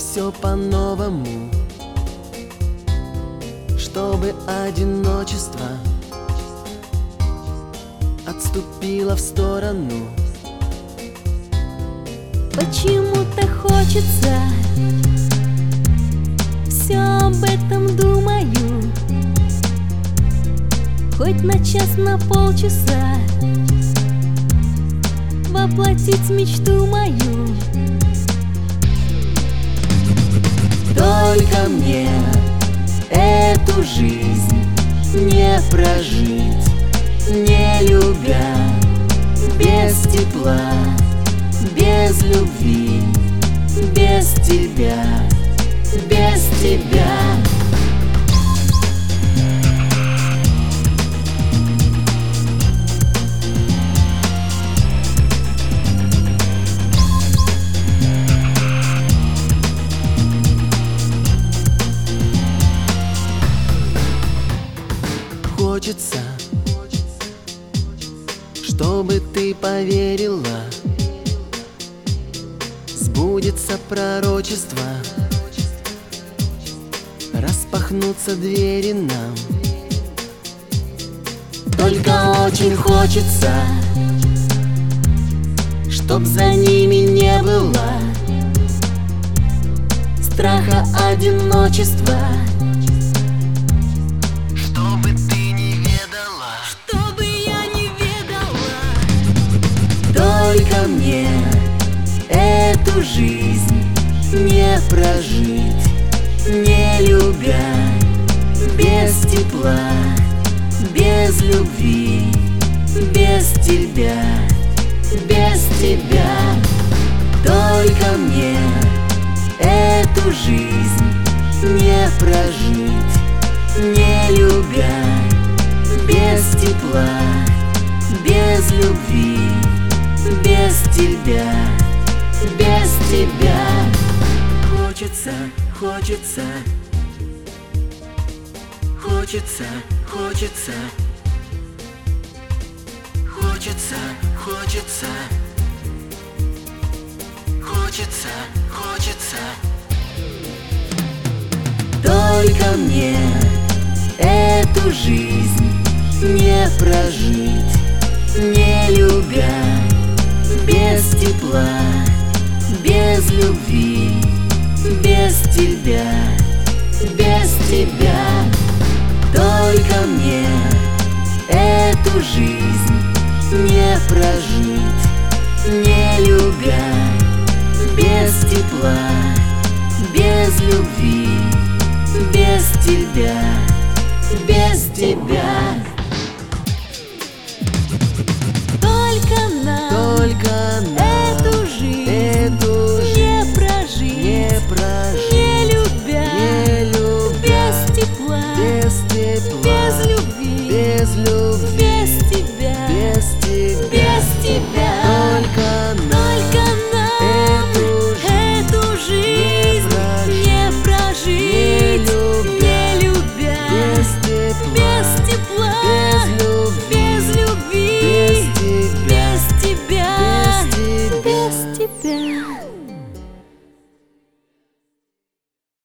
все по-новому, чтобы одиночество отступило в сторону. Почему-то хочется, все об этом думаю, хоть на час, на полчаса воплотить мечту мою. Только мне эту жизнь не прожить, не любя, без тепла, без любви, без тебя, без тебя. Хочется, чтобы ты поверила, сбудется пророчество, распахнутся двери нам. Только очень хочется, чтоб за ними не было страха, одиночества. Только мне эту жизнь не прожить, не любя, без тепла, без любви, без тебя, без тебя. Только мне эту жизнь не прожить, не любя, без тепла, без любви, без тебя, без тебя. Хочется, хочется, хочется, хочется, хочется, хочется, хочется, хочется. Только мне эту жизнь не прожить, не любя, без тепла, без любви, без тебя, без тебя. Только мне эту жизнь не прожить, не любя, без тепла, без любви, без тебя, без тебя. Только Эту жизнь не прожить, не любя, без тепла, без тепла, без любви, без любви.